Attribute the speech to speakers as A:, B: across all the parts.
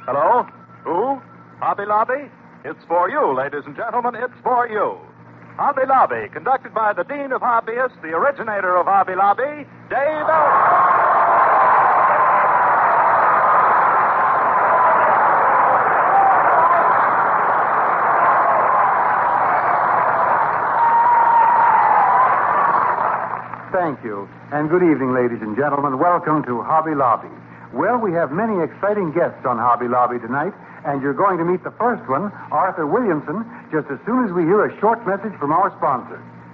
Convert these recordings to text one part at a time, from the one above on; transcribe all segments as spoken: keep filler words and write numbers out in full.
A: Hello? Who? Hobby Lobby? It's for you, ladies and gentlemen. It's for you. Hobby Lobby, conducted by the Dean of Hobbyists, the originator of Hobby Lobby, Dave Ellis.
B: Thank you. And good evening, ladies and gentlemen. Welcome to Hobby Lobby. Well, we have many exciting guests on Hobby Lobby tonight, and you're going to meet the first one, Arthur Williamson, just as soon as we hear a short message from our sponsor.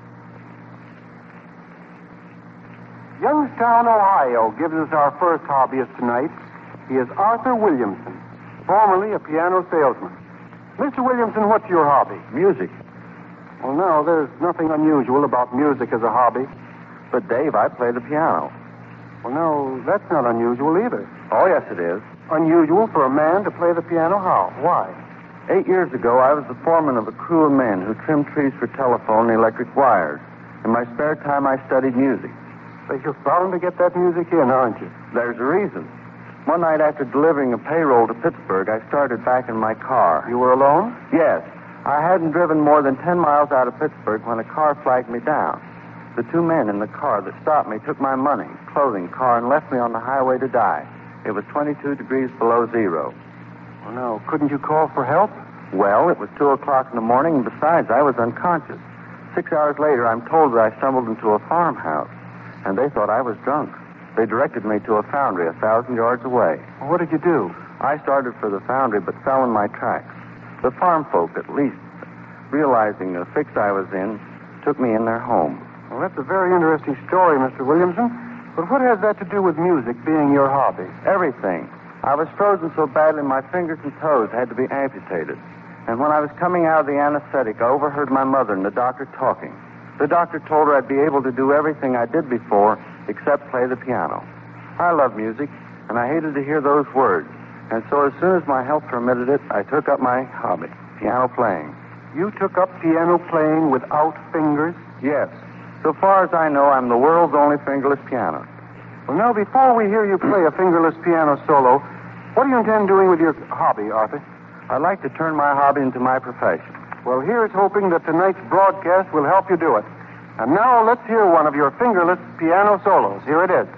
B: Youngstown, Ohio gives us our first hobbyist tonight. He is Arthur Williamson, formerly a piano salesman. Mister Williamson, what's your hobby?
C: Music.
B: Well, no, there's nothing unusual about music as a hobby.
C: But, Dave, I play the piano.
B: Well, no, that's not unusual either.
C: Oh, yes, it is.
B: Unusual for a man to play the piano? How? Why?
C: Eight years ago, I was the foreman of a crew of men who trimmed trees for telephone and electric wires. In my spare time, I studied music.
B: But you're bound to get that music in, aren't you?
C: There's a reason. One night after delivering a payroll to Pittsburgh, I started back in my car.
B: You were alone?
C: Yes. I hadn't driven more than ten miles out of Pittsburgh when a car flagged me down. The two men in the car that stopped me took my money, clothing, car, and left me on the highway to die. It was twenty-two degrees below zero.
B: Oh, no. Couldn't you call for help?
C: Well, it was two o'clock in the morning, and besides, I was unconscious. Six hours later, I'm told that I stumbled into a farmhouse, and they thought I was drunk. They directed me to a foundry a thousand yards away.
B: Well, what did you do?
C: I started for the foundry, but fell in my tracks. The farm folk, at least, realizing the fix I was in, took me in their home.
B: Well, that's a very interesting story, Mister Williamson. But what has that to do with music being your hobby?
C: Everything. I was frozen so badly my fingers and toes had to be amputated. And when I was coming out of the anesthetic, I overheard my mother and the doctor talking. The doctor told her I'd be able to do everything I did before except play the piano. I love music, and I hated to hear those words. And so as soon as my health permitted it, I took up my hobby, piano playing.
B: You took up piano playing without fingers?
C: Yes. So far as I know, I'm the world's only fingerless pianist.
B: Well, now, before we hear you play a fingerless piano solo, what do you intend doing with your hobby, Arthur?
C: I'd like to turn my hobby into my profession.
B: Well, here's hoping that tonight's broadcast will help you do it. And now let's hear one of your fingerless piano solos. Here it is.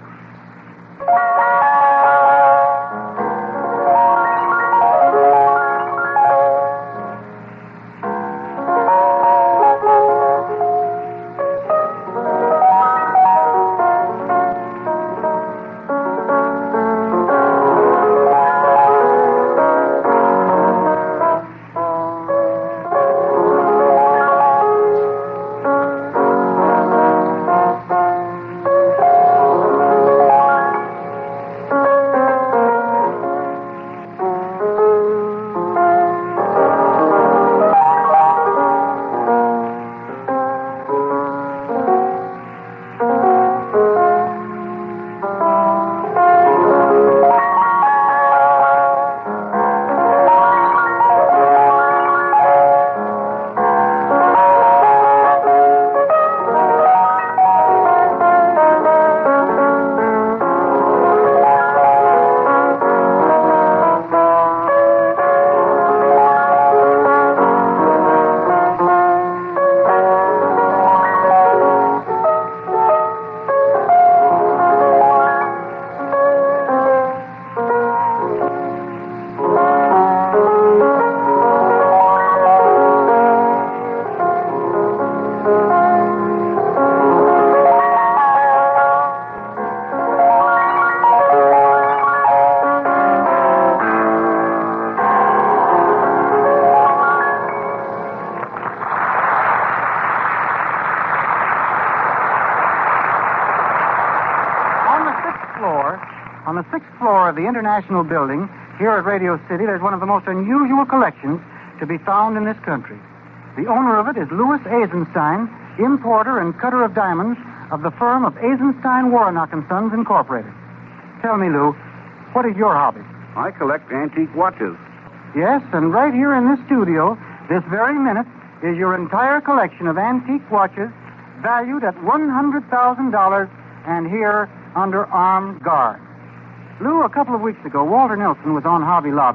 B: On the sixth floor of the International Building here at Radio City, there's one of the most unusual collections to be found in this country. The owner of it is Louis Eisenstein, importer and cutter of diamonds of the firm of Eisenstein, Warnock and Sons, Incorporated. Tell me, Lou, what is your hobby?
D: I collect antique watches.
B: Yes, and right here in this studio, this very minute, is your entire collection of antique watches valued at one hundred thousand dollars and here under armed guard. Lou, a couple of weeks ago, Walter Nelson was on Hobby Lobby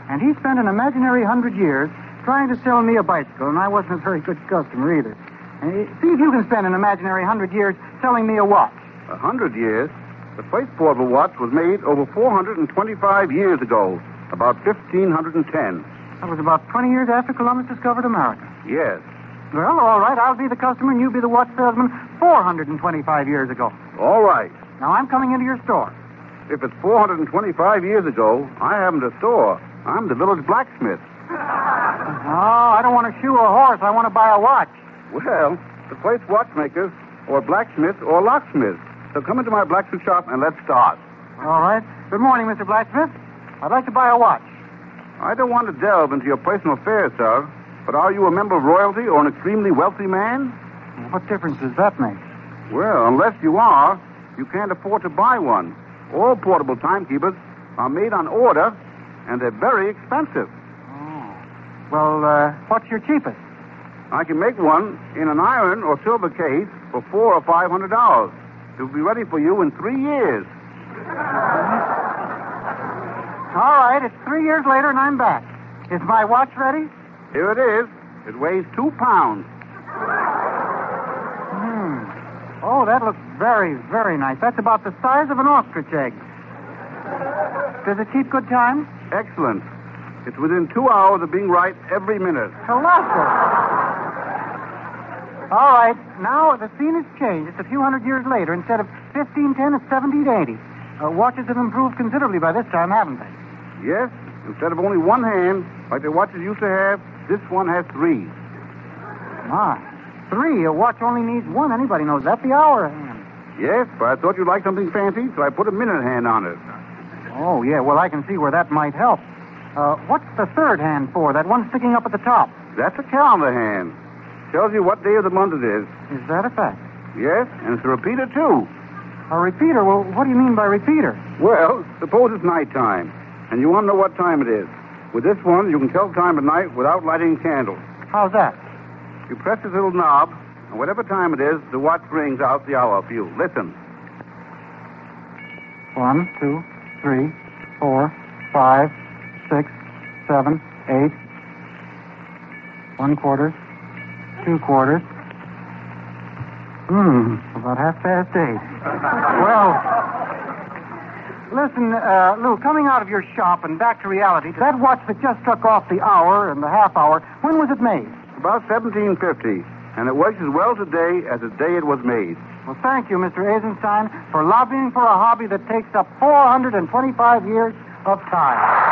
B: And he spent an imaginary hundred years trying to sell me a bicycle, and I wasn't a very good customer either. And see if you can spend an imaginary hundred years selling me a watch.
D: A hundred years? The first portable watch was made over four hundred twenty-five years ago, about fifteen ten.
B: That was about twenty years after Columbus discovered America.
D: Yes.
B: Well, all right, I'll be the customer and you be the watch salesman four hundred twenty-five years ago.
D: All right.
B: Now, I'm coming into your store.
D: If it's four hundred twenty-five years ago, I haven't a store. I'm the village blacksmith.
B: Oh, I don't want to shoe a horse. I want to buy a watch.
D: Well, the place watchmakers, or blacksmiths, or locksmiths. So come into my blacksmith shop and let's start.
B: All right. Good morning, Mister Blacksmith. I'd like to buy a watch.
D: I don't want to delve into your personal affairs, sir, but are you a member of royalty or an extremely wealthy man?
B: What difference does that make?
D: Well, unless you are, you can't afford to buy one. All portable timekeepers are made on order, and they're very expensive.
B: Oh. Well, uh, what's your cheapest?
D: I can make one in an iron or silver case for four or five hundred dollars. It will be ready for you in three years.
B: All right, it's three years later and I'm back. Is my watch ready?
D: Here it is. It weighs two pounds.
B: Hmm. Oh, that looks very, very nice. That's about the size of an ostrich egg. Does it keep good time?
D: Excellent. It's within two hours of being right every minute.
B: Colossal. All right, now the scene has changed. It's a few hundred years later. Instead of fifteen ten, it's seventeen eighty. Uh, watches have improved considerably by this time, haven't they?
D: Yes. Instead of only one hand, like the watches used to have, this one has three.
B: My. Three? A watch only needs one. Anybody knows that. The hour hand.
D: Yes, but I thought you'd like something fancy, so I put a minute hand on it.
B: Oh, yeah. Well, I can see where that might help. Uh, what's the third hand for? That one sticking up at the top?
D: That's a calendar hand. Tells you what day of the month it is.
B: Is that a fact?
D: Yes, and it's a repeater, too.
B: A repeater? Well, what do you mean by repeater?
D: Well, suppose it's nighttime, and you want to know what time it is. With this one, you can tell the time at night without lighting a candle.
B: How's that?
D: You press this little knob, and whatever time it is, the watch rings out the hour for you. Listen.
B: One, two, three, four, five, six, seven, eight. One quarter. Two quarters. Hmm, about half past eight. Well, listen, uh, Lou, coming out of your shop and back to reality, that watch that just struck off the hour and the half hour, when was it made?
D: About seventeen fifty, and it works as well today as the day it was made.
B: Well, thank you, Mister Eisenstein, for lobbying for a hobby that takes up four hundred twenty-five years of time.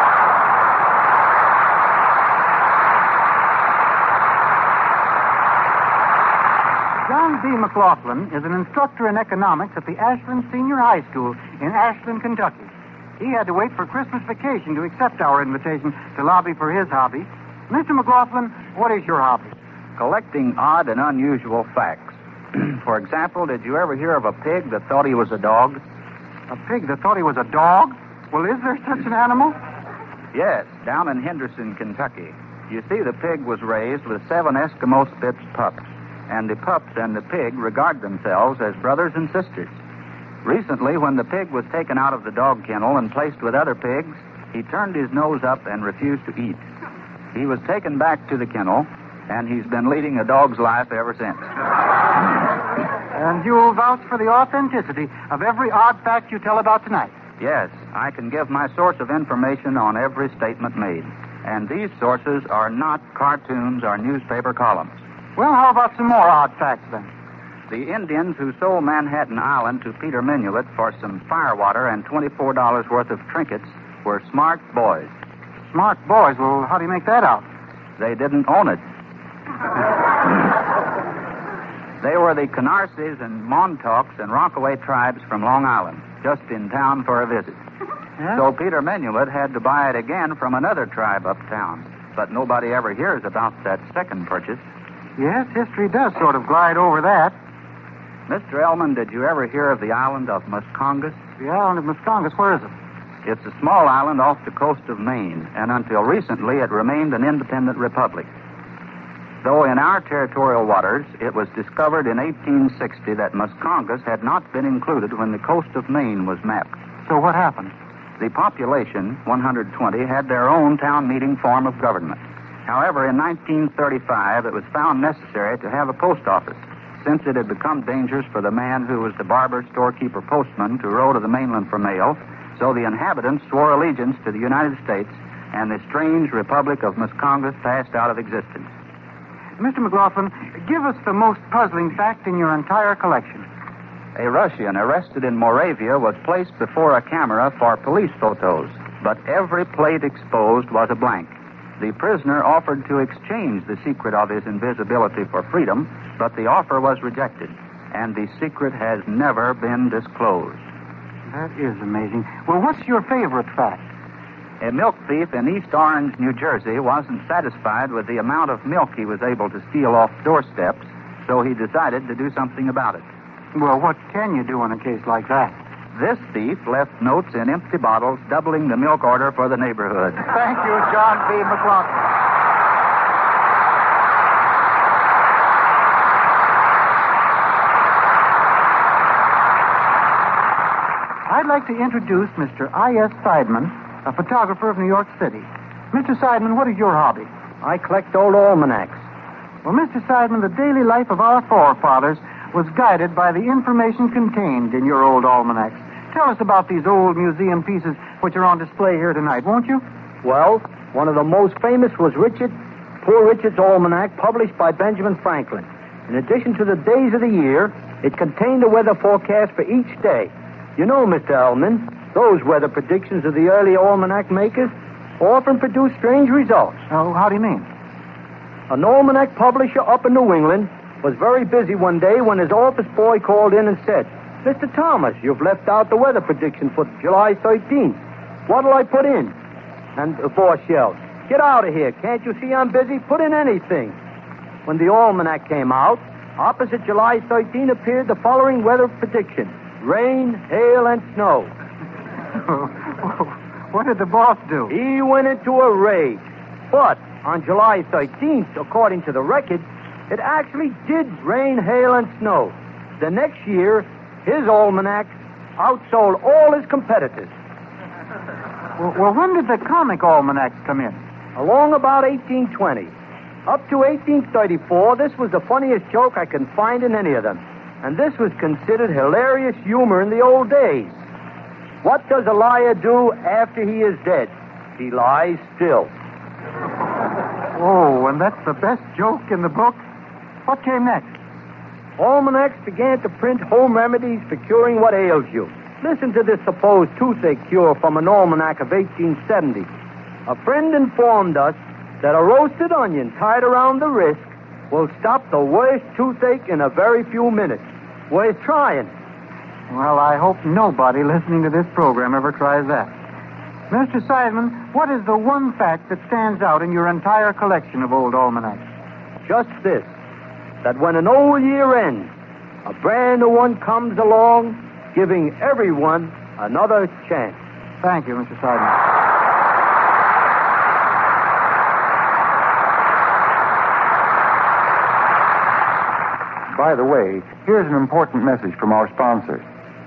B: John B. McLaughlin is an instructor in economics at the Ashland Senior High School in Ashland, Kentucky. He had to wait for Christmas vacation to accept our invitation to lobby for his hobby. Mister McLaughlin, what is your hobby?
E: Collecting odd and unusual facts. For example, did you ever hear of a pig that thought he was a dog?
B: A pig that thought he was a dog? Well, is there such an animal?
E: Yes, down in Henderson, Kentucky. You see, the pig was raised with seven Eskimo Spitz pups. And the pups and the pig regard themselves as brothers and sisters. Recently, when the pig was taken out of the dog kennel and placed with other pigs, he turned his nose up and refused to eat. He was taken back to the kennel, and he's been leading a dog's life ever since.
B: And you'll vouch for the authenticity of every odd fact you tell about tonight?
E: Yes, I can give my source of information on every statement made. And these sources are not cartoons or newspaper columns.
B: Well, how about some more odd facts, then?
E: The Indians who sold Manhattan Island to Peter Minuit for some firewater and twenty-four dollars worth of trinkets were smart boys.
B: Smart boys? Well, how do you make that out?
E: They didn't own it. They were the Canarsies and Montaukes and Rockaway tribes from Long Island, just in town for a visit.
B: Yeah?
E: So Peter Minuit had to buy it again from another tribe uptown. But nobody ever hears about that second purchase.
B: Yes, history does sort of glide over that.
E: Mister Ellman, did you ever hear of the island of Muscongas?
B: The island of Muscongas, where is it?
E: It's a small island off the coast of Maine, and until recently it remained an independent republic. Though in our territorial waters, it was discovered in eighteen sixty that Muscongas had not been included when the coast of Maine was mapped.
B: So what happened?
E: The population, one hundred twenty, had their own town meeting form of government. However, in nineteen thirty-five, it was found necessary to have a post office, since it had become dangerous for the man who was the barber, storekeeper, postman to row to the mainland for mail, so the inhabitants swore allegiance to the United States, and the strange Republic of Muscongas passed out of existence.
B: Mister McLaughlin, give us the most puzzling fact in your entire collection.
E: A Russian arrested in Moravia was placed before a camera for police photos, but every plate exposed was a blank. The prisoner offered to exchange the secret of his invisibility for freedom, but the offer was rejected, and the secret has never been disclosed.
B: That is amazing. Well, what's your favorite fact?
E: A milk thief in East Orange, New Jersey, wasn't satisfied with the amount of milk he was able to steal off doorsteps, so he decided to do something about it.
B: Well, what can you do in a case like that?
E: This thief left notes in empty bottles, doubling the milk order for the neighborhood.
B: Thank you, John B. McLaughlin. I'd like to introduce Mister I S Seidman, a photographer of New York City. Mister Seidman, what is your hobby?
F: I collect old almanacs.
B: Well, Mister Seidman, the daily life of our forefathers was guided by the information contained in your old almanacs. Tell us about these old museum pieces which are on display here tonight, won't you?
F: Well, one of the most famous was Richard, Poor Richard's Almanac, published by Benjamin Franklin. In addition to the days of the year, it contained a weather forecast for each day. You know, Mister Ellman, those weather predictions of the early almanac makers often produce strange results.
B: Oh, how do you mean?
F: An almanac publisher up in New England was very busy one day when his office boy called in and said, Mister Thomas, you've left out the weather prediction for July thirteenth. What'll I put in? And the boss yelled, Get out of here. Can't you see I'm busy? Put in anything. When the almanac came out, opposite July thirteenth appeared the following weather prediction. Rain, hail, and snow.
B: What did the boss do?
F: He went into a rage. But on July thirteenth, according to the record, it actually did rain, hail, and snow. The next year, his almanac outsold all his competitors.
B: Well, well, when did the comic almanacs come in?
F: Along about eighteen twenty. Up to eighteen thirty-four, this was the funniest joke I can find in any of them. And this was considered hilarious humor in the old days. What does a liar do after he is dead? He lies still.
B: Oh, and that's the best joke in the book. What came next?
F: Almanacs began to print home remedies for curing what ails you. Listen to this supposed toothache cure from an almanac of eighteen seventy. A friend informed us that a roasted onion tied around the wrist will stop the worst toothache in a very few minutes. Worth trying.
B: Well, I hope nobody listening to this program ever tries that. Mister Seidman, what is the one fact that stands out in your entire collection of old almanacs?
F: Just this, that when an old year ends, a brand new one comes along, giving everyone another chance.
B: Thank you, Mister Seidman.
G: By the way, here's an important message from our sponsor.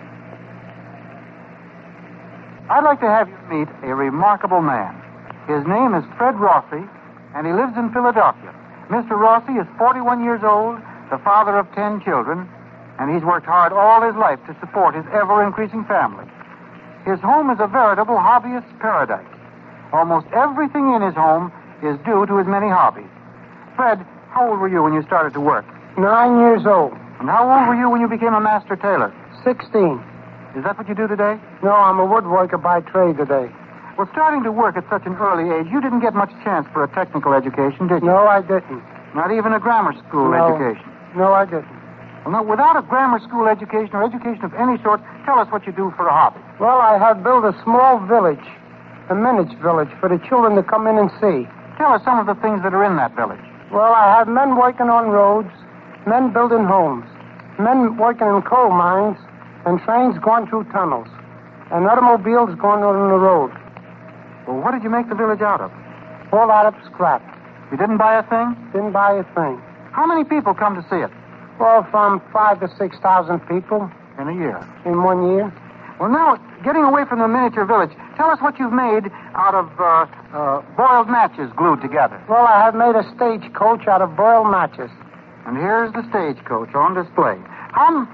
B: I'd like to have you meet a remarkable man. His name is Fred Rossi, and he lives in Philadelphia. Mister Rossi is forty-one years old, the father of ten children, and he's worked hard all his life to support his ever-increasing family. His home is a veritable hobbyist paradise. Almost everything in his home is due to his many hobbies. Fred, how old were you when you started to work?
H: Nine years old.
B: And how old were you when you became a master tailor?
H: Sixteen.
B: Is that what you do today?
H: No, I'm a woodworker by trade today.
B: Well, starting to work at such an early age, you didn't get much chance for a technical education, did you?
H: No, I didn't.
B: Not even a grammar school
H: no.
B: education?
H: No, I didn't.
B: Well, no, without a grammar school education or education of any sort, tell us what you do for a hobby.
H: Well, I have built a small village, a miniature village, for the children to come in and see.
B: Tell us some of the things that are in that village.
H: Well, I have men working on roads, men building homes, men working in coal mines, and trains going through tunnels, and automobiles going on the road.
B: Well, what did you make the village out of?
H: All out of scrap.
B: You didn't buy a thing?
H: Didn't buy a thing.
B: How many people come to see it?
H: Well, from five to six thousand people.
B: In a year?
H: In one year.
B: Well, now, getting away from the miniature village, tell us what you've made out of uh, uh, boiled matches glued together.
H: Well, I have made a stagecoach out of boiled matches.
B: And here's the stagecoach on display. How, m-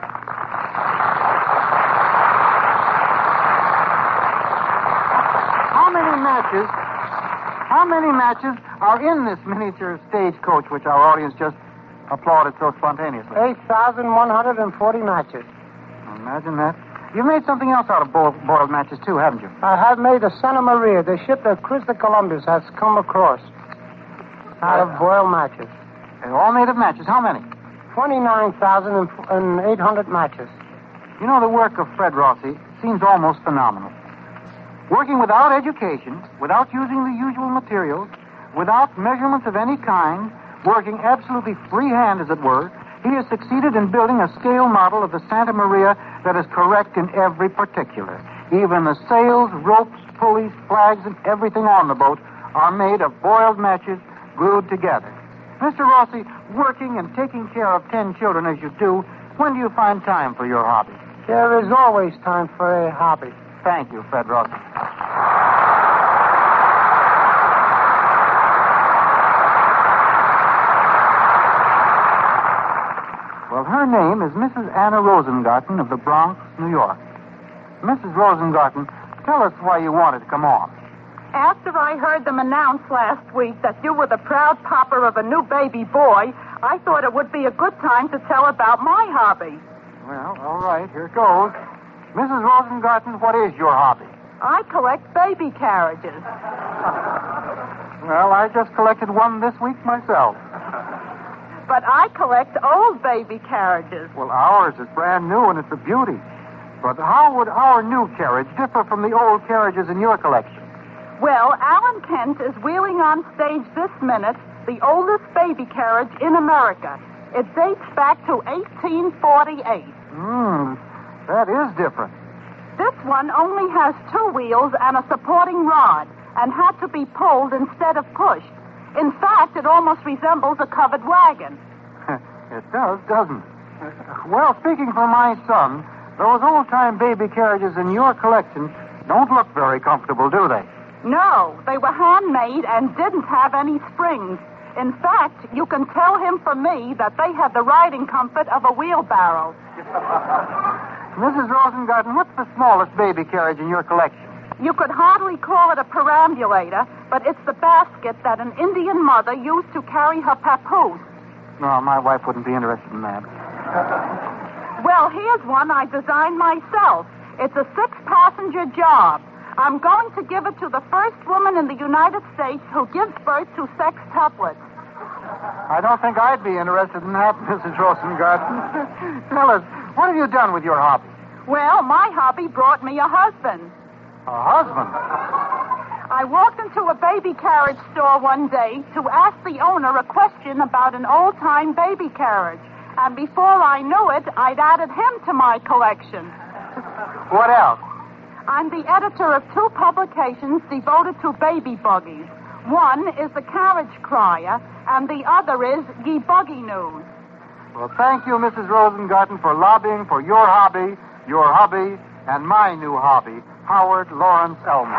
B: how many matches? How many matches are in this miniature stagecoach, which our audience just applauded so spontaneously?
H: eight thousand one hundred forty matches.
B: Imagine that. You've made something else out of boiled, boiled matches, too, haven't you?
H: I have made a Santa Maria, the ship that Christopher Columbus has come across, out of boiled matches.
B: They're all made of matches. How many?
H: twenty-nine thousand eight hundred matches.
B: You know, the work of Fred Rossi seems almost phenomenal. Working without education, without using the usual materials, without measurements of any kind, working absolutely freehand, as it were, he has succeeded in building a scale model of the Santa Maria that is correct in every particular. Even the sails, ropes, pulleys, flags, and everything on the boat are made of boiled matches glued together. Mister Rossi, working and taking care of ten children as you do, when do you find time for your hobby?
H: There is always time for a hobby.
B: Thank you, Fred Rossi. Well, her name is Missus Anna Rosengarten of the Bronx, New York. Missus Rosengarten, tell us why you wanted to come on.
I: After I heard them announce last week that you were the proud papa of a new baby boy, I thought it would be a good time to tell about my hobby.
B: Well, all right, here it goes. Missus Rosengarten, what is your hobby?
I: I collect baby carriages.
B: Well, I just collected one this week myself.
I: But I collect old baby carriages.
B: Well, ours is brand new and it's a beauty. But how would our new carriage differ from the old carriages in your collection?
I: Well, Alan Kent is wheeling on stage this minute the oldest baby carriage in America. It dates back to eighteen forty-eight.
B: Hmm, that is different.
I: This one only has two wheels and a supporting rod and had to be pulled instead of pushed. In fact, it almost resembles a covered wagon.
B: It does, doesn't it? Well, speaking for my son, those old-time baby carriages in your collection don't look very comfortable, do they?
I: No, they were handmade and didn't have any springs. In fact, you can tell him from me that they have the riding comfort of a wheelbarrow.
B: Missus Rosengarten, what's the smallest baby carriage in your collection?
I: You could hardly call it a perambulator, but it's the basket that an Indian mother used to carry her papoose.
B: No, my wife wouldn't be interested in that.
I: Well, here's one I designed myself. It's a six-passenger job. I'm going to give it to the first woman in the United States who gives birth to sextuplets.
B: I don't think I'd be interested in that, Missus Rosengarten. Tell us, what have you done with your hobby?
I: Well, my hobby brought me a husband.
B: A husband?
I: I walked into a baby carriage store one day to ask the owner a question about an old-time baby carriage. And before I knew it, I'd added him to my collection.
B: What else?
I: I'm the editor of two publications devoted to baby buggies. One is the Carriage Crier, and the other is Ye Buggy News.
B: Well, thank you, Missus Rosengarten, for lobbying for your hobby, your hobby, and my new hobby, Howard Lawrence Elmer.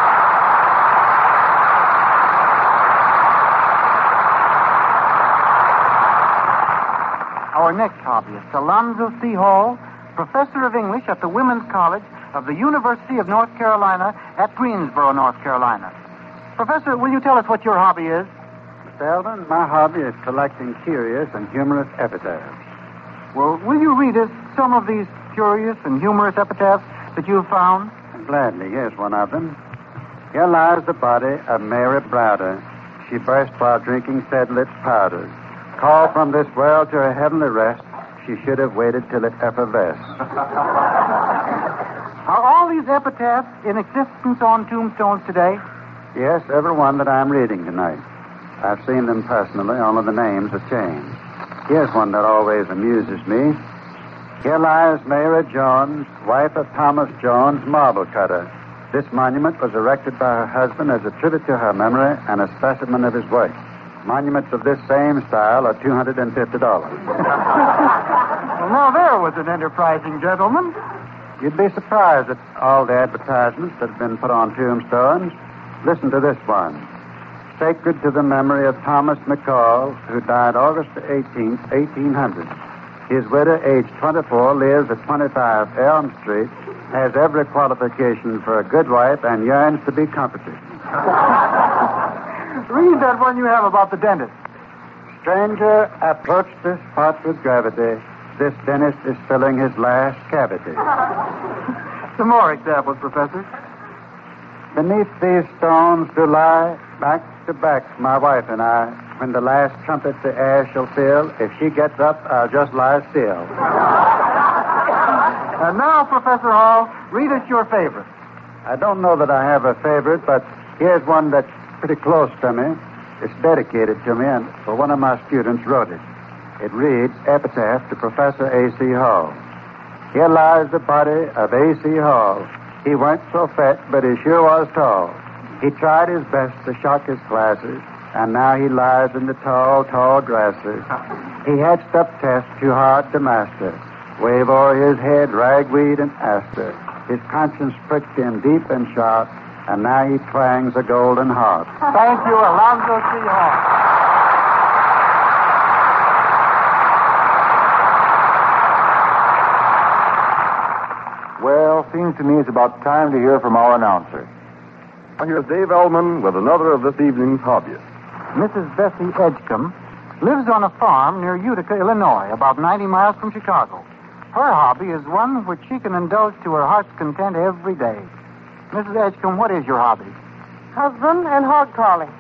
B: Our next hobbyist, Alonzo C. Hall, professor of English at the Women's College of the University of North Carolina at Greensboro, North Carolina. Professor, will you tell us what your hobby is?
J: Mister Eldon, my hobby is collecting curious and humorous epitaphs.
B: Well, will you read us some of these curious and humorous epitaphs that you've found?
J: Gladly. Here's one of them. Here lies the body of Mary Browder. She burst while drinking Sedlitz powders. Called from this world to her heavenly rest, she should have waited till it effervesced.
B: Are all these epitaphs in existence on tombstones today?
J: Yes, every one that I'm reading tonight. I've seen them personally, only the names have changed. Here's one that always amuses me. Here lies Mary Jones, wife of Thomas Jones, marble cutter. This monument was erected by her husband as a tribute to her memory and a specimen of his work. Monuments of this same style are two hundred fifty dollars.
B: Well, now there was an enterprising gentleman.
J: You'd be surprised at all the advertisements that have been put on tombstones. Listen to this one. Sacred to the memory of Thomas McCall, who died August eighteenth, eighteen hundred. His widow, aged twenty-four, lives at twenty-five Elm Street, has every qualification for a good wife, and yearns to be comforted.
B: Read that one you have about the dentist.
J: Stranger, approach this spot with gravity. This dentist is filling his last cavity.
B: Some more examples, Professor.
J: Beneath these stones do lie, back to back, my wife and I. When the last trumpet the air shall fill, if she gets up, I'll just lie still.
B: And now, Professor Hall, read us your favorite.
J: I don't know that I have a favorite, but here's one that's pretty close to me. It's dedicated to me, and for one of my students wrote it. It reads, Epitaph to Professor A C Hall. Here lies the body of A C Hall. He weren't so fat, but he sure was tall. He tried his best to shock his classes, and now he lies in the tall, tall grasses. He had stuff tests too hard to master. Wave o'er his head ragweed and aster. His conscience pricked him deep and sharp, and now he twangs a golden harp.
B: Thank you, Alonzo C. Hall.
G: Well, seems to me it's about time to hear from our announcer.
K: Here's Dave Ellman with another of this evening's hobbyists.
B: Missus Bessie Edgecombe lives on a farm near Utica, Illinois, about ninety miles from Chicago. Her hobby is one which she can indulge to her heart's content every day. Missus Edgecombe, what is your hobby?
L: Husband and hog calling.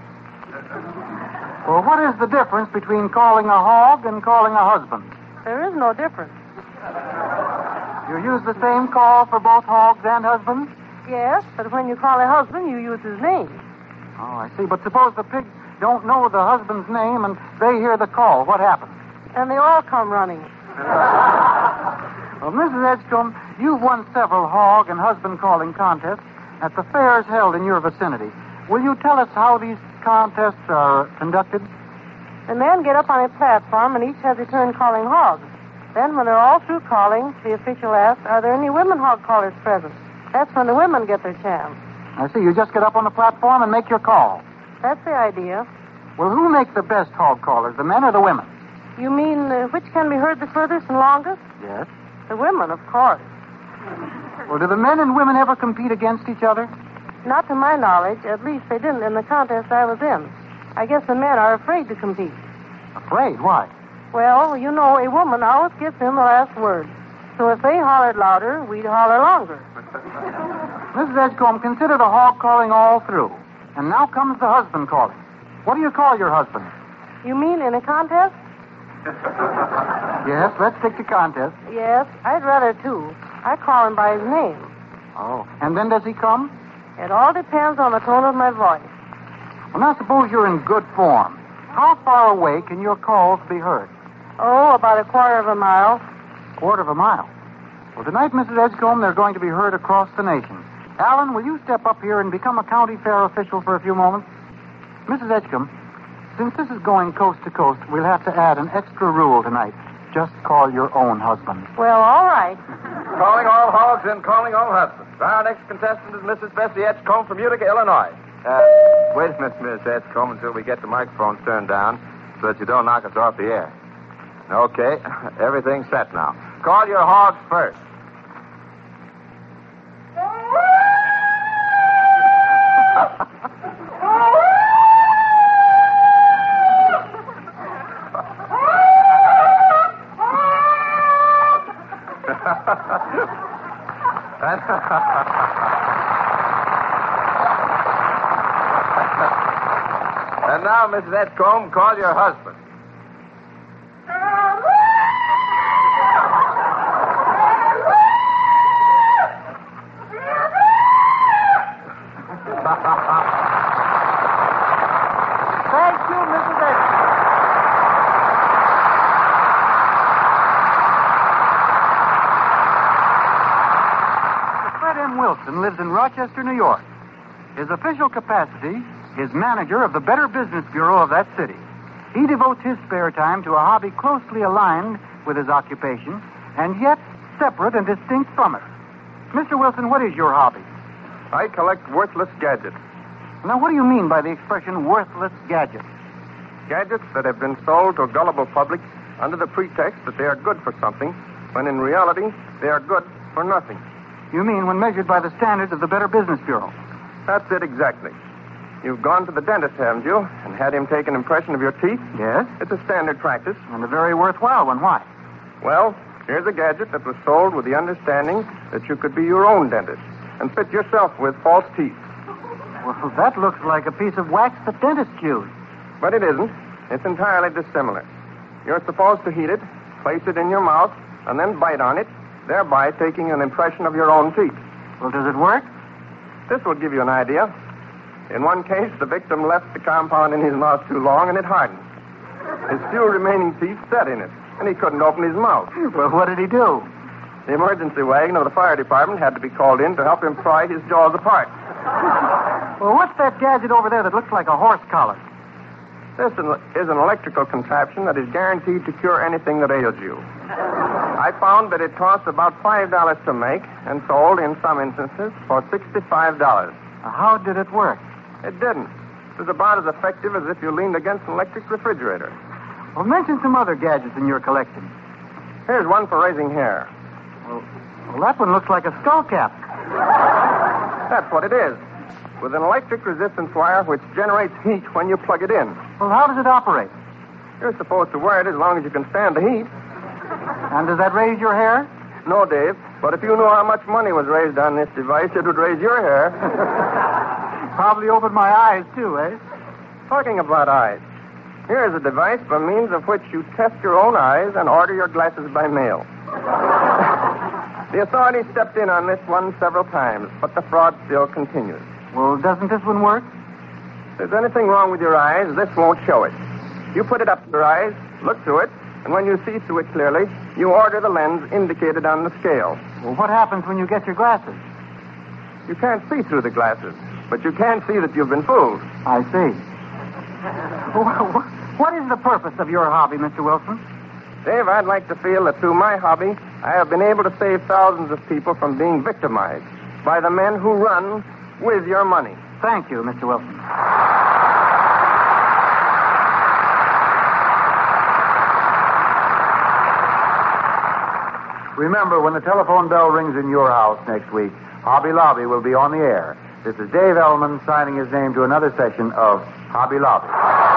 B: Well, what is the difference between calling a hog and calling a husband?
L: There is no difference.
B: You use the same call for both hogs and husbands?
L: Yes, but when you call a husband, you use his name.
B: Oh, I see. But suppose the pigs don't know the husband's name and they hear the call. What happens?
L: And they all come running.
B: Well, Missus Edgecombe, you've won several hog and husband calling contests at the fairs held in your vicinity. Will you tell us how these contests are conducted?
L: The men get up on a platform and each has a turn calling hogs. Then, when they're all through calling, the official asks, are there any women hog callers present? That's when the women get their chance.
B: I see. You just get up on the platform and make your call.
L: That's the idea.
B: Well, who make the best hog callers, the men or the women?
L: You mean uh, which can be heard the furthest and longest?
B: Yes.
L: The women, of course.
B: Well, do the men and women ever compete against each other?
L: Not to my knowledge. At least they didn't in the contest I was in. I guess the men are afraid to compete.
B: Afraid? Why?
L: Well, you know, a woman always gets in the last word. So if they hollered louder, we'd holler longer.
B: Missus Edgecombe, consider the hog calling all through. And now comes the husband calling. What do you call your husband?
L: You mean in a contest?
B: Yes, let's take the contest.
L: Yes, I'd rather, too. I call him by his name.
B: Oh, and then does he come?
L: It all depends on the tone of my voice.
B: Well, now suppose you're in good form. How far away can your calls be heard?
L: Oh, about a quarter of a mile.
B: Quarter of a mile. Well, tonight, Missus Edgecombe, they're going to be heard across the nation. Alan, will you step up here and become a county fair official for a few moments? Missus Edgecombe, since this is going coast to coast, we'll have to add an extra rule tonight. Just call your own husband.
L: Well, all right.
M: Calling all hogs and calling all husbands. Our next contestant is Missus Bessie Edgecombe from Utica, Illinois. Uh, wait a minute, Miss Edgecombe, until we get the microphones turned down so that you don't knock us off the air. Okay, everything's set now. Call your hogs first. And now, Missus Edgecombe, call your husband.
B: Thank you, Missus Edgecombe. Fred M. Wilson lives in Rochester, New York. His official capacity is manager of the Better Business Bureau of that city. He devotes his spare time to a hobby closely aligned with his occupation and yet separate and distinct from it. Mister Wilson, what is your hobby?
M: I collect worthless gadgets.
B: Now, what do you mean by the expression worthless gadget?
M: Gadgets that have been sold to a gullible public under the pretext that they are good for something, when in reality, they are good for nothing.
B: You mean when measured by the standards of the Better Business Bureau?
M: That's it exactly. You've gone to the dentist, haven't you, and had him take an impression of your teeth?
B: Yes.
M: It's a standard practice.
B: And a very worthwhile one. Why?
M: Well, here's a gadget that was sold with the understanding that you could be your own dentist and fit yourself with false teeth.
B: Well, that looks like a piece of wax that dentists use.
M: But it isn't. It's entirely dissimilar. You're supposed to heat it, place it in your mouth, and then bite on it, thereby taking an impression of your own teeth.
B: Well, does it work?
M: This will give you an idea. In one case, the victim left the compound in his mouth too long, and it hardened. His few remaining teeth set in it, and he couldn't open his mouth.
B: Well, what did he do?
M: The emergency wagon of the fire department had to be called in to help him pry his jaws apart.
B: Well, what's that gadget over there that looks like a horse collar?
M: This is an electrical contraption that is guaranteed to cure anything that ails you. I found that it costs about five dollars to make and sold, in some instances, for sixty-five dollars.
B: How did it work?
M: It didn't. It was about as effective as if you leaned against an electric refrigerator.
B: Well, mention some other gadgets in your collection.
M: Here's one for raising hair.
B: Well, well that one looks like a skull cap.
M: That's what it is. With an electric resistance wire which generates heat when you plug it in.
B: Well, how does it operate?
M: You're supposed to wear it as long as you can stand the heat.
B: And does that raise your hair?
M: No, Dave. But if you knew how much money was raised on this device, it would raise your hair.
B: Probably opened my eyes, too, eh?
M: Talking about eyes, here is a device by means of which you test your own eyes and order your glasses by mail. The authorities stepped in on this one several times, but the fraud still continues.
B: Well, doesn't this one work?
M: If there's anything wrong with your eyes, this won't show it. You put it up to your eyes, look through it, and when you see through it clearly, you order the lens indicated on the scale.
B: Well, what happens when you get your glasses?
M: You can't see through the glasses, but you can see that you've been fooled.
B: I see. What is the purpose of your hobby, Mister Wilson?
M: Dave, I'd like to feel that through my hobby, I have been able to save thousands of people from being victimized by the men who run with your money.
B: Thank you, Mister Wilson.
G: Remember, when the telephone bell rings in your house next week, Hobby Lobby will be on the air. This is Dave Ellman signing his name to another session of Hobby Lobby.